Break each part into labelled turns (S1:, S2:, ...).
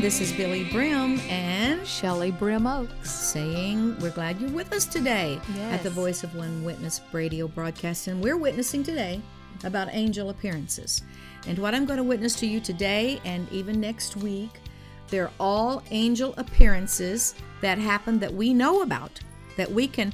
S1: This is Billy Brim and
S2: Shelley Brim Oaks
S1: saying we're glad you're with us today at the Voice of One Witness radio broadcast. And we're witnessing today about angel appearances. And what I'm going to witness to you today and even next week, they're all angel appearances that happen that we know about, that we can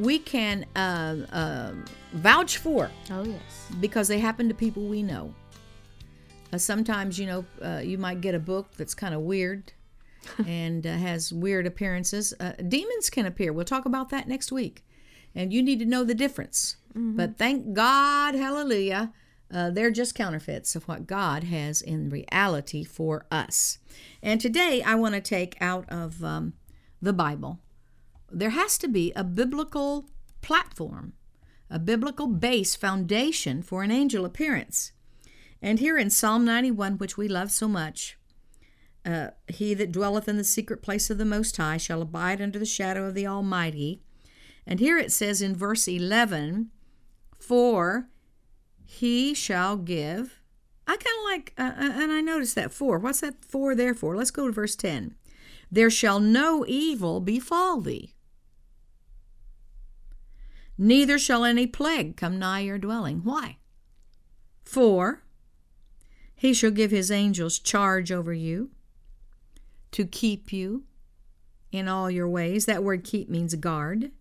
S1: vouch for.
S2: Oh, yes.
S1: Because they happen to people we know. Sometimes, you might get a book that's kind of weird and has weird appearances. Demons can appear. We'll talk about that next week. And you need to know the difference. Mm-hmm. But thank God, hallelujah, they're just counterfeits of what God has in reality for us. And today I want to take out of the Bible. There has to be a biblical platform, a biblical base foundation for an angel appearance. And here in Psalm 91, which we love so much, he that dwelleth in the secret place of the Most High shall abide under the shadow of the Almighty. And here it says in verse 11, for he shall give. I kind of like, and I noticed that for. What's that for there for? Let's go to verse 10. There shall no evil befall thee, neither shall any plague come nigh your dwelling. Why? For he shall give his angels charge over you to keep you in all your ways. That word keep means guard.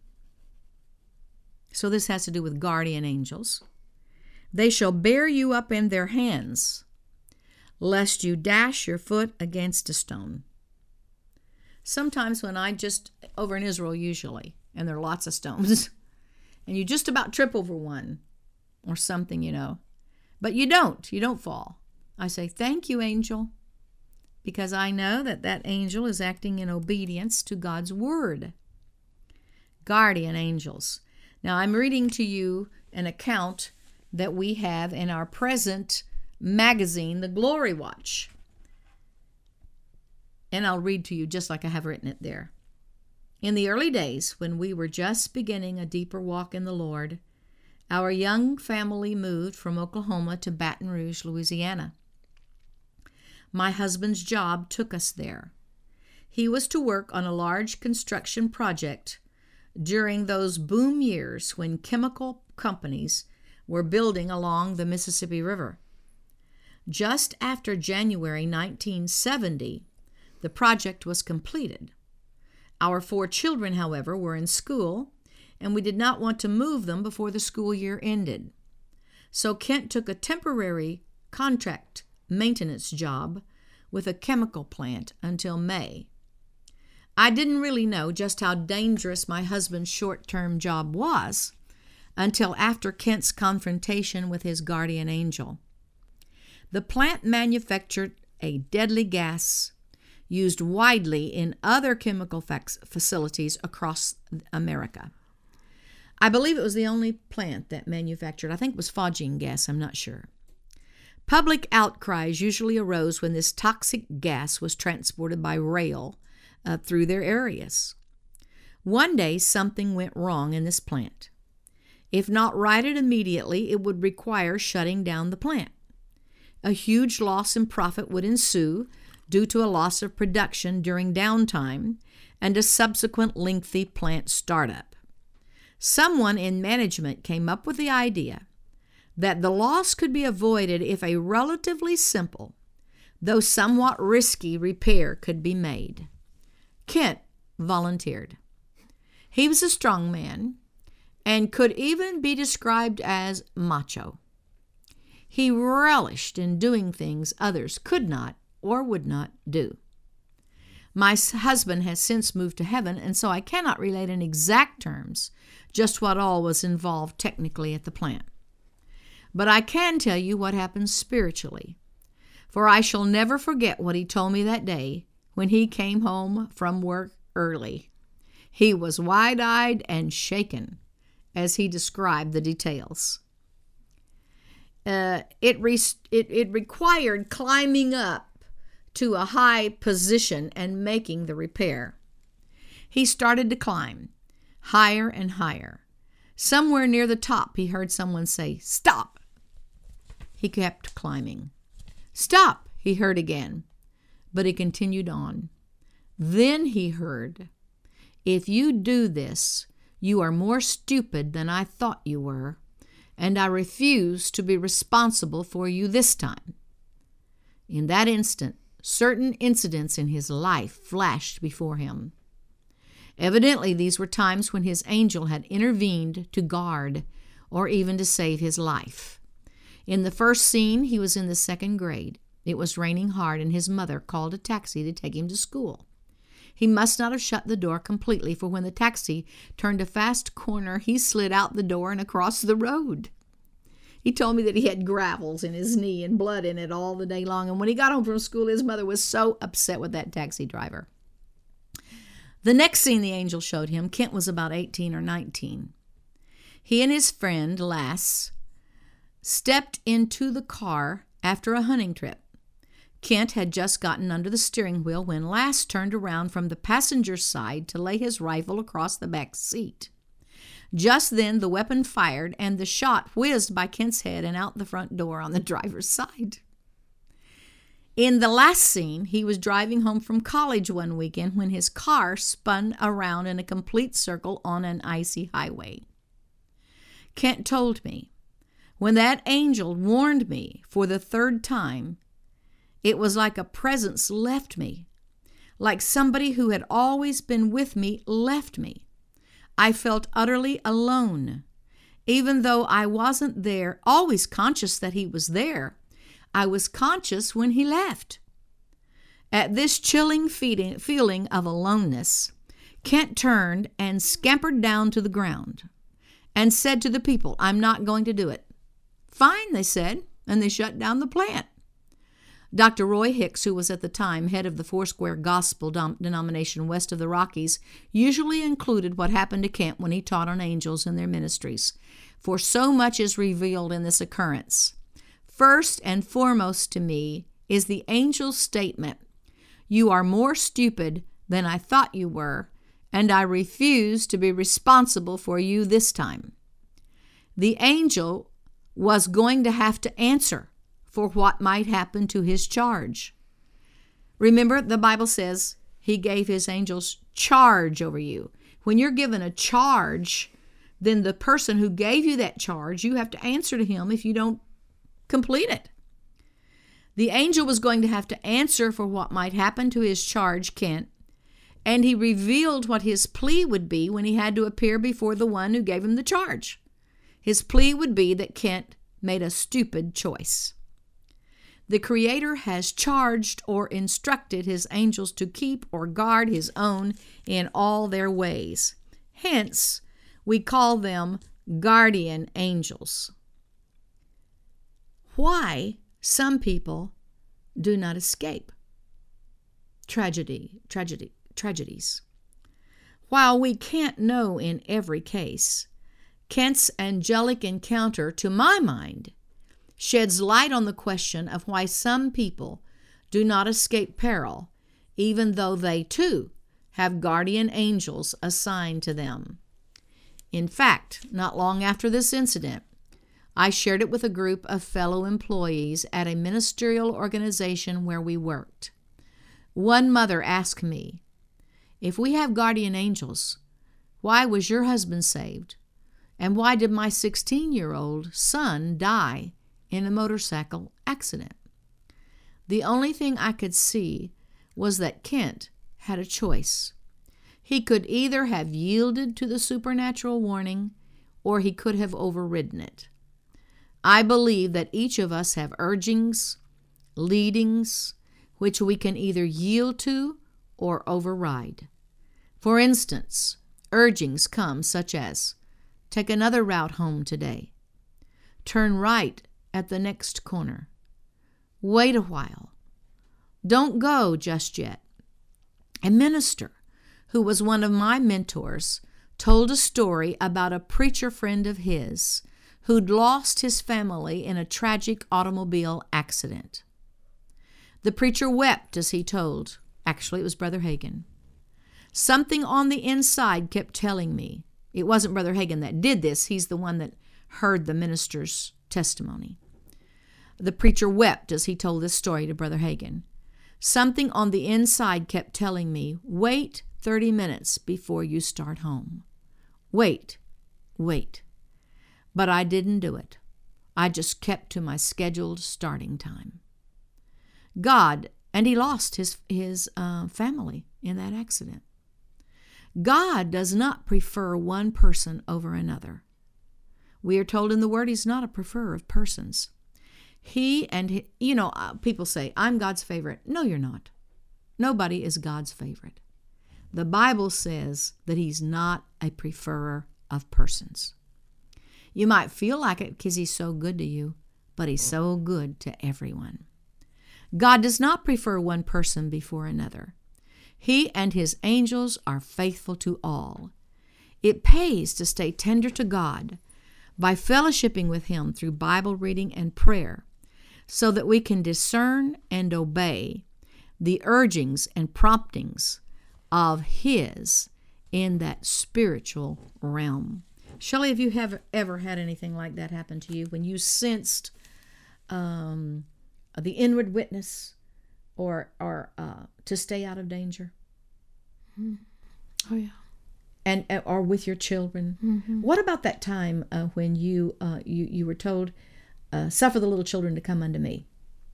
S1: So this has to do with guardian angels. They shall bear you up in their hands, lest you dash your foot against a stone. Sometimes when over in Israel usually, and there are lots of stones, and you just about trip over one or something, but you don't fall. I say, thank you, angel, because I know that angel is acting in obedience to God's word. Guardian angels. Now, I'm reading to you an account that we have in our present magazine, The Glory Watch. And I'll read to you just like I have written it there. In the early days, when we were just beginning a deeper walk in the Lord, our young family moved from Oklahoma to Baton Rouge, Louisiana. My husband's job took us there. He was to work on a large construction project during those boom years when chemical companies were building along the Mississippi River. Just after January 1970, the project was completed. Our 4 children, however, were in school, and we did not want to move them before the school year ended. So Kent took a temporary contract maintenance job with a chemical plant until May. I didn't really know just how dangerous my husband's short-term job was until after Kent's confrontation with his guardian angel. The plant manufactured a deadly gas used widely in other chemical facilities across America. I believe it was the only plant that manufactured, I think it was phosgene gas, I'm not sure. Public outcries usually arose when this toxic gas was transported by rail through their areas. One day, something went wrong in this plant. If not righted immediately, it would require shutting down the plant. A huge loss in profit would ensue due to a loss of production during downtime and a subsequent lengthy plant startup. Someone in management came up with the idea that the loss could be avoided if a relatively simple, though somewhat risky, repair could be made. Kent volunteered. He was a strong man and could even be described as macho. He relished in doing things others could not or would not do. My husband has since moved to heaven, and so I cannot relate in exact terms just what all was involved technically at the plant. But I can tell you what happened spiritually, for I shall never forget what he told me that day when he came home from work early. He was wide-eyed and shaken as he described the details. It required climbing up to a high position and making the repair. He started to climb higher and higher. Somewhere near the top, he heard someone say, "Stop." He kept climbing. "Stop," he heard again. But he continued on. Then he heard, "If you do this, you are more stupid than I thought you were, and I refuse to be responsible for you this time." In that instant, certain incidents in his life flashed before him. Evidently, these were times when his angel had intervened to guard or even to save his life. In the first scene, he was in the 2nd grade. It was raining hard, and his mother called a taxi to take him to school. He must not have shut the door completely, for when the taxi turned a fast corner, he slid out the door and across the road. He told me that he had gravels in his knee and blood in it all the day long, and when he got home from school, his mother was so upset with that taxi driver. The next scene the angel showed him, Kent was about 18 or 19. He and his friend, Lass, stepped into the car after a hunting trip. Kent had just gotten under the steering wheel when Lass turned around from the passenger side to lay his rifle across the back seat. Just then, the weapon fired, and the shot whizzed by Kent's head and out the front door on the driver's side. In the last scene, he was driving home from college one weekend when his car spun around in a complete circle on an icy highway. Kent told me, when that angel warned me for the 3rd time, it was like a presence left me, like somebody who had always been with me left me. I felt utterly alone. Even though I wasn't there, always conscious that he was there, I was conscious when he left. At this chilling feeling of aloneness, Kent turned and scampered down to the ground and said to the people, "I'm not going to do it." "Fine," they said, and they shut down the plant. Dr. Roy Hicks, who was at the time head of the Foursquare Gospel denomination west of the Rockies, usually included what happened to Kent when he taught on angels and their ministries, for so much is revealed in this occurrence. First and foremost to me is the angel's statement, "You are more stupid than I thought you were, and I refuse to be responsible for you this time." The angel was going to have to answer for what might happen to his charge. Remember, the Bible says he gave his angels charge over you. When you're given a charge, then the person who gave you that charge, you have to answer to him if you don't complete it. The angel was going to have to answer for what might happen to his charge, Kent, and he revealed what his plea would be when he had to appear before the one who gave him the charge. His plea would be that Kent made a stupid choice. The Creator has charged or instructed his angels to keep or guard his own in all their ways. Hence, we call them guardian angels. Why some people do not escape tragedies. While we can't know in every case, Kent's angelic encounter, to my mind, sheds light on the question of why some people do not escape peril, even though they too have guardian angels assigned to them. In fact, not long after this incident, I shared it with a group of fellow employees at a ministerial organization where we worked. One mother asked me, "If we have guardian angels, why was your husband saved? And why did my 16-year-old son die in a motorcycle accident?" The only thing I could see was that Kent had a choice. He could either have yielded to the supernatural warning, or he could have overridden it. I believe that each of us have urgings, leadings, which we can either yield to or override. For instance, urgings come such as, take another route home today, turn right at the next corner, wait a while, don't go just yet. A minister who was one of my mentors told a story about a preacher friend of his who'd lost his family in a tragic automobile accident. The preacher wept as he told. Actually, it was Brother Hagin. Something on the inside kept telling me. It wasn't Brother Hagin that did this. He's the one that heard the minister's testimony. The preacher wept as he told this story to Brother Hagin. Something on the inside kept telling me, wait 30 minutes before you start home. Wait. But I didn't do it. I just kept to my scheduled starting time. God, and he lost his family in that accident. God does not prefer one person over another. We are told in the Word he's not a preferer of persons. People say, I'm God's favorite. No, you're not. Nobody is God's favorite. The Bible says that he's not a preferer of persons. You might feel like it because he's so good to you, but he's so good to everyone. God does not prefer one person before another. He and his angels are faithful to all. It pays to stay tender to God by fellowshipping with him through Bible reading and prayer, so that we can discern and obey the urgings and promptings of his in that spiritual realm. Shelley, have you ever had anything like that happen to you when you sensed the inward witness or to stay out of danger?
S2: Oh, yeah.
S1: And or with your children? Mm-hmm. What about that time when you were told, suffer the little children to come unto me?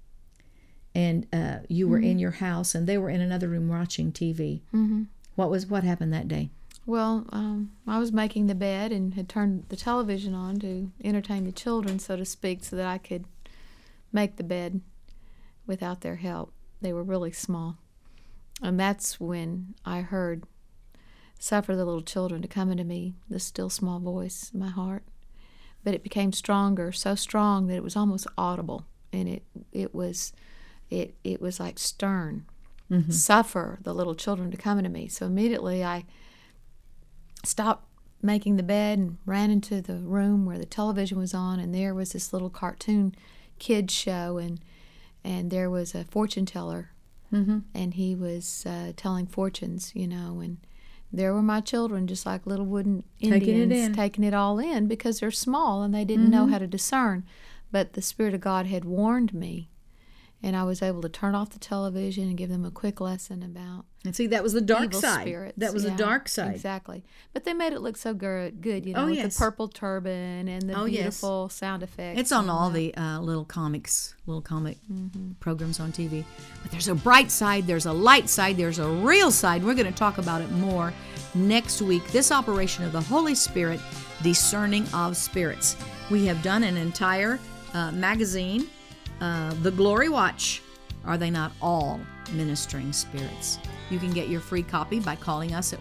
S1: And you were in your house and they were in another room watching TV. Mm-hmm. What happened that day?
S2: Well, I was making the bed and had turned the television on to entertain the children, so to speak, so that I could make the bed without their help. They were really small. And that's when I heard, suffer the little children to come into me, the still small voice in my heart. But it became stronger, so strong that it was almost audible. And it was like stern. Mm-hmm. Suffer the little children to come into me. So immediately I stopped making the bed and ran into the room where the television was on, and there was this little cartoon kids show, and there was a fortune teller, mm-hmm. and he was telling fortunes, and there were my children, just like little wooden Indians, taking it all in because they're small and they didn't mm-hmm. know how to discern. But the Spirit of God had warned me, and I was able to turn off the television and give them a quick lesson about.
S1: And see, that was the dark
S2: evil
S1: side.
S2: Spirits.
S1: That was the dark side.
S2: Exactly. But they made it look so good, with the purple turban and the beautiful sound effects.
S1: It's on all the little comic mm-hmm. programs on TV. But there's a bright side, there's a light side, there's a real side. We're going to talk about it more next week. This operation of the Holy Spirit, discerning of spirits. We have done an entire magazine, The Glory Watch. Are they not all ministering spirits? You can get your free copy by calling us at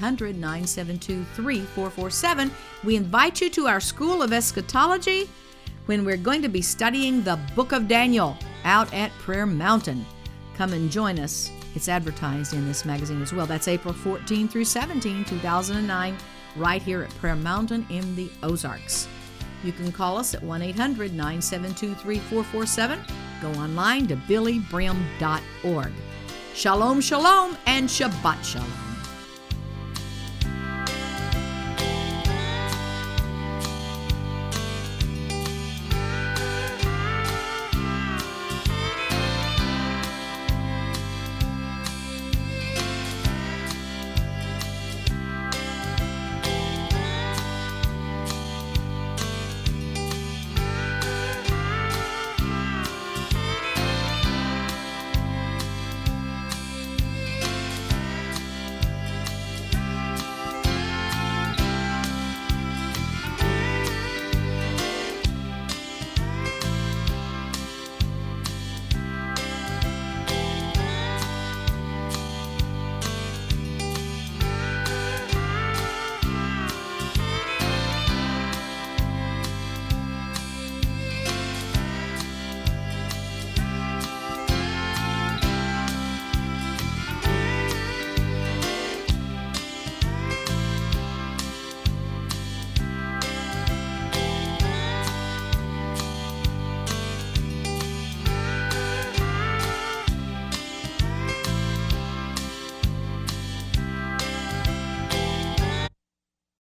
S1: 1-800-972-3447. We invite you to our School of Eschatology when we're going to be studying the Book of Daniel out at Prayer Mountain. Come and join us. It's advertised in this magazine as well. That's April 14 through 17, 2009, right here at Prayer Mountain in the Ozarks. You can call us at 1-800-972-3447. Go online to billybrim.org. Shalom, shalom, and Shabbat shalom.